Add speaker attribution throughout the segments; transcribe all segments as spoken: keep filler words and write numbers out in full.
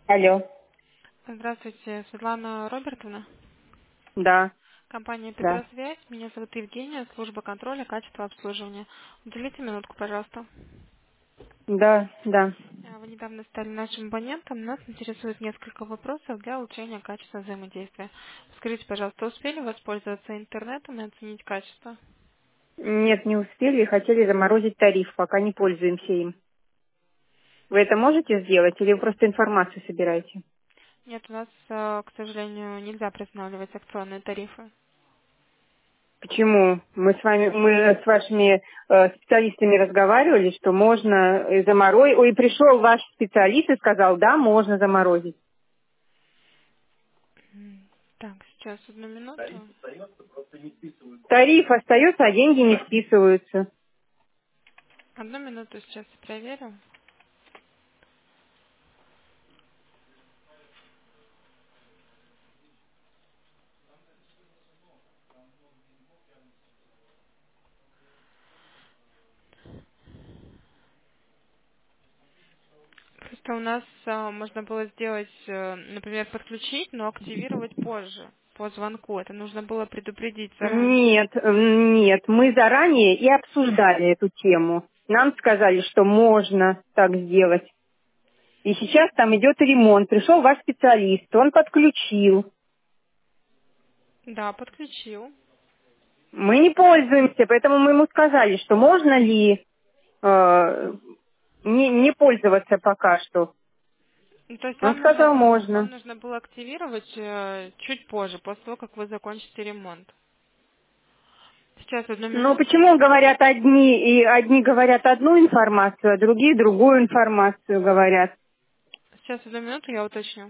Speaker 1: Алло.
Speaker 2: Здравствуйте, Светлана Робертовна.
Speaker 1: Да,
Speaker 2: Компания
Speaker 1: да,
Speaker 2: «Петросвязь». Меня зовут Евгения, служба контроля качества обслуживания. Уделите минутку, пожалуйста.
Speaker 1: да, да.
Speaker 2: А, Вы недавно стали нашим абонентом. Нас интересует несколько вопросов для улучшения качества взаимодействия. Скажите, пожалуйста, успели воспользоваться интернетом и оценить качество?
Speaker 1: Нет, не успели и хотели заморозить тариф, пока не пользуемся им. Вы это можете сделать или вы просто информацию собираете?
Speaker 2: Нет, у нас, э, к сожалению, нельзя приостанавливать акционные тарифы.
Speaker 1: Почему? Мы с вами, мы с вашими э, специалистами разговаривали, что можно э, заморозить. Ой, пришел ваш специалист и сказал, да, можно заморозить.
Speaker 2: М, Так, сейчас одну минуту.
Speaker 1: Тариф остается, а деньги не списываются.
Speaker 2: Одну минуту сейчас проверю. Просто у нас а, можно было сделать, э, например, подключить, но активировать позже, по звонку. Это нужно было предупредить заранее.
Speaker 1: Нет, э, нет, мы заранее и обсуждали эту тему. Нам сказали, что можно так сделать. И сейчас там идет ремонт. Пришел ваш специалист, он подключил.
Speaker 2: Да, подключил.
Speaker 1: Мы не пользуемся, поэтому мы ему сказали, что можно ли э, не, не пользоваться пока что.
Speaker 2: Ну, то есть
Speaker 1: Он
Speaker 2: вам нужно
Speaker 1: сказал,
Speaker 2: было, вам
Speaker 1: можно.
Speaker 2: нужно было активировать э, чуть позже, после того, как вы закончите ремонт. Сейчас одну
Speaker 1: Но
Speaker 2: минуту.
Speaker 1: почему говорят одни, и одни говорят одну информацию, а другие другую информацию говорят?
Speaker 2: Сейчас одну минуту я уточню.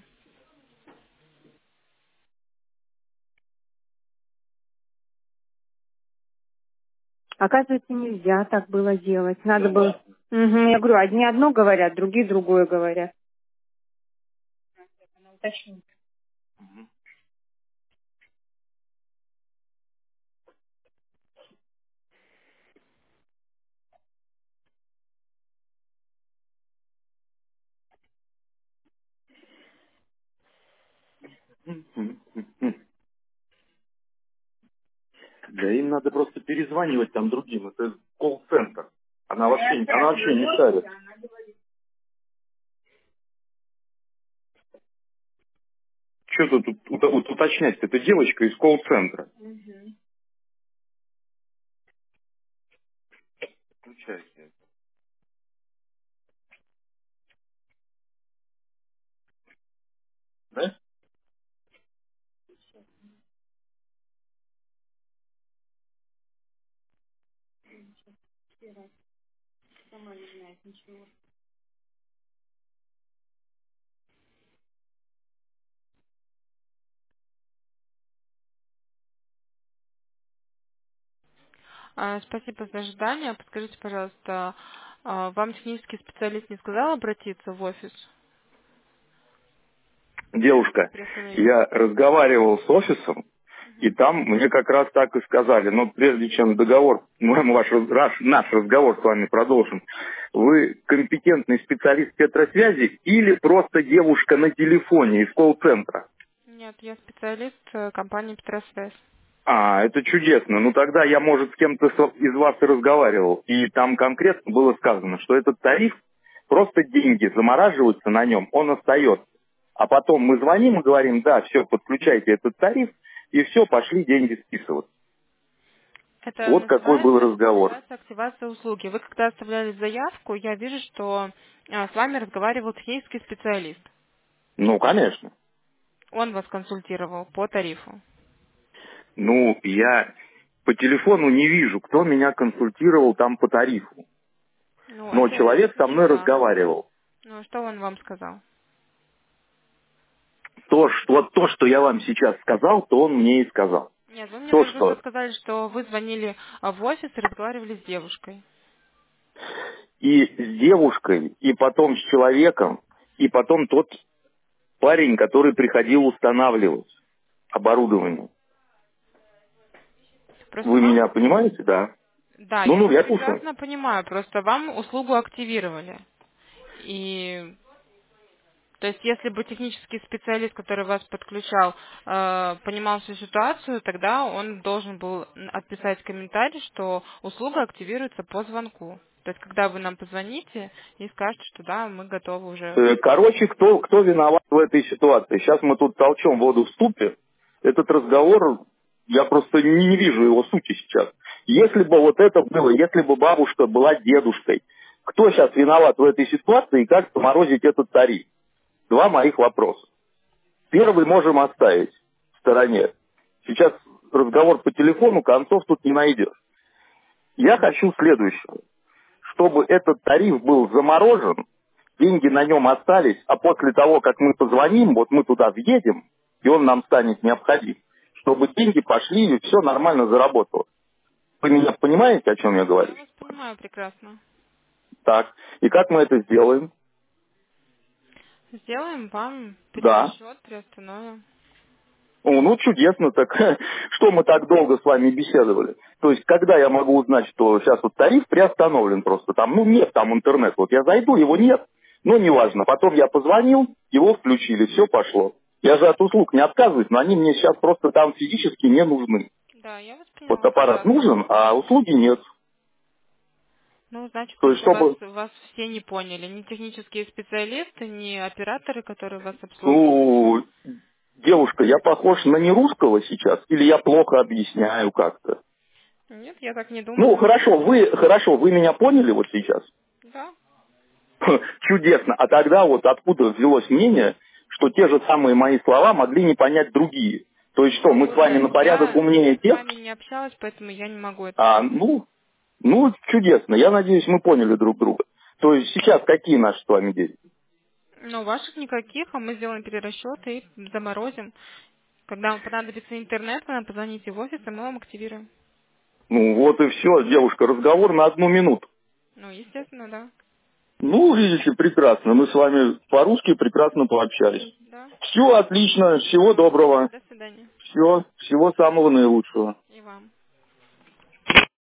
Speaker 1: Оказывается, нельзя так было делать. Надо было... Мгм, я говорю, одни одно говорят, другие другое говорят. Уточни.
Speaker 3: Мгм. Да им надо просто перезванивать там другим. Это колл-центр. Она вообще, она вообще не шарит. Что тут ут- ут- ут- уточнять? Это девочка из колл-центра. Включайте. Да?
Speaker 2: А, спасибо за ожидание. Подскажите, пожалуйста, а, вам технический специалист не сказал обратиться в офис?
Speaker 3: Девушка,
Speaker 2: Приостановить.
Speaker 3: я разговаривал с офисом, и там мне как раз так и сказали. Но прежде чем договор, мы ваш, раз- наш разговор с вами продолжим, вы компетентный специалист Петросвязи или просто девушка на телефоне из колл-центра?
Speaker 2: Нет, я специалист э, компании «Петросвязь».
Speaker 3: А, это чудесно. Ну тогда я, может, с кем-то со- из вас и разговаривал. И там конкретно было сказано, что этот тариф, просто деньги замораживаются на нем, он остается. А потом мы звоним и говорим, да, все, подключайте этот тариф, и все, пошли деньги списывать.
Speaker 2: Это
Speaker 3: Вот какой был
Speaker 2: называется, это
Speaker 3: разговор.
Speaker 2: называется активация услуги. Вы когда оставляли заявку, я вижу, что а, с вами разговаривал технический специалист.
Speaker 3: Ну, конечно.
Speaker 2: Он вас консультировал по тарифу.
Speaker 3: Ну, я по телефону не вижу, кто меня консультировал там по тарифу.
Speaker 2: Ну,
Speaker 3: Но
Speaker 2: это,
Speaker 3: человек
Speaker 2: это
Speaker 3: со
Speaker 2: не
Speaker 3: мной
Speaker 2: я.
Speaker 3: разговаривал.
Speaker 2: Ну, что он вам сказал?
Speaker 3: То, что, вот то, что я вам сейчас сказал, то он мне и сказал.
Speaker 2: Нет, вы мне
Speaker 3: То,
Speaker 2: только что
Speaker 3: что
Speaker 2: сказали, что вы звонили а, в офис и разговаривали с девушкой.
Speaker 3: и с девушкой, и потом с человеком, и потом тот парень, который приходил устанавливать оборудование.
Speaker 2: Просто
Speaker 3: Вы меня
Speaker 2: вам...
Speaker 3: понимаете, да?
Speaker 2: Да,
Speaker 3: Ну,
Speaker 2: я
Speaker 3: ну,
Speaker 2: вас
Speaker 3: я слушаю.
Speaker 2: прекрасно понимаю, просто вам услугу активировали. И То есть, если бы технический специалист, который вас подключал, э, понимал всю ситуацию, тогда он должен был отписать комментарий, что услуга активируется по звонку. То есть, когда вы нам позвоните и скажете, что да, мы готовы уже.
Speaker 3: Э, Короче, кто, кто виноват в этой ситуации? Сейчас мы тут толчем воду в ступе. Этот разговор, я просто не, не вижу его сути сейчас. Если бы вот это было, если бы бабушка была дедушкой, кто сейчас виноват в этой ситуации и как заморозить этот тариф? Два моих вопроса. Первый можем оставить в стороне. Сейчас разговор по телефону, концов тут не найдешь. Я хочу следующего. Чтобы этот тариф был заморожен, деньги на нем остались, а после того, как мы позвоним, вот мы туда въедем, и он нам станет необходим, чтобы деньги пошли и все нормально заработало. Вы меня понимаете, о чем я говорю?
Speaker 2: Я вас понимаю прекрасно.
Speaker 3: Так. И как мы это сделаем?
Speaker 2: Сделаем вам
Speaker 3: Да.
Speaker 2: перерасчет, приостановим.
Speaker 3: О, ну, чудесно, так что мы так долго с вами беседовали? То есть, когда я могу узнать, что сейчас вот тариф приостановлен просто, там, ну, нет там интернет, вот я зайду, его нет, ну, неважно, потом я позвонил, его включили, все пошло. Я же от услуг не отказываюсь, но они мне сейчас просто там физически не нужны.
Speaker 2: Да, я вас поняла.
Speaker 3: Вот аппарат
Speaker 2: прекрасно.
Speaker 3: нужен, а услуги нет.
Speaker 2: Ну, значит,
Speaker 3: То есть,
Speaker 2: просто вас,
Speaker 3: чтобы...
Speaker 2: вас все не поняли. Ни технические специалисты, ни операторы, которые вас обслуживают.
Speaker 3: Ну, девушка, я похож на нерусского сейчас, или я плохо объясняю как-то?
Speaker 2: Нет, я так не
Speaker 3: Ну,
Speaker 2: думаю.
Speaker 3: хорошо, вы, хорошо, вы меня поняли вот сейчас?
Speaker 2: Да.
Speaker 3: Чудесно. А тогда вот откуда взялось мнение, что те же самые мои слова могли не понять другие? То есть что, мы с вами на порядок
Speaker 2: Я
Speaker 3: умнее
Speaker 2: с
Speaker 3: тех?
Speaker 2: вами не общалась, поэтому я не могу это
Speaker 3: А,
Speaker 2: сказать.
Speaker 3: ну, ну, чудесно. Я надеюсь, мы поняли друг друга. То есть сейчас какие наши с вами действия?
Speaker 2: Но ваших никаких, а мы сделаем перерасчет и заморозим. Когда вам понадобится интернет, вы нам позвоните в офис, и мы вам активируем.
Speaker 3: Ну, вот и все, девушка, разговор на одну минуту.
Speaker 2: Ну, естественно, да.
Speaker 3: Ну, видите, прекрасно. Мы с вами по-русски прекрасно пообщались.
Speaker 2: Да.
Speaker 3: Все отлично, всего доброго.
Speaker 2: До свидания.
Speaker 3: Все, всего самого наилучшего.
Speaker 2: И вам.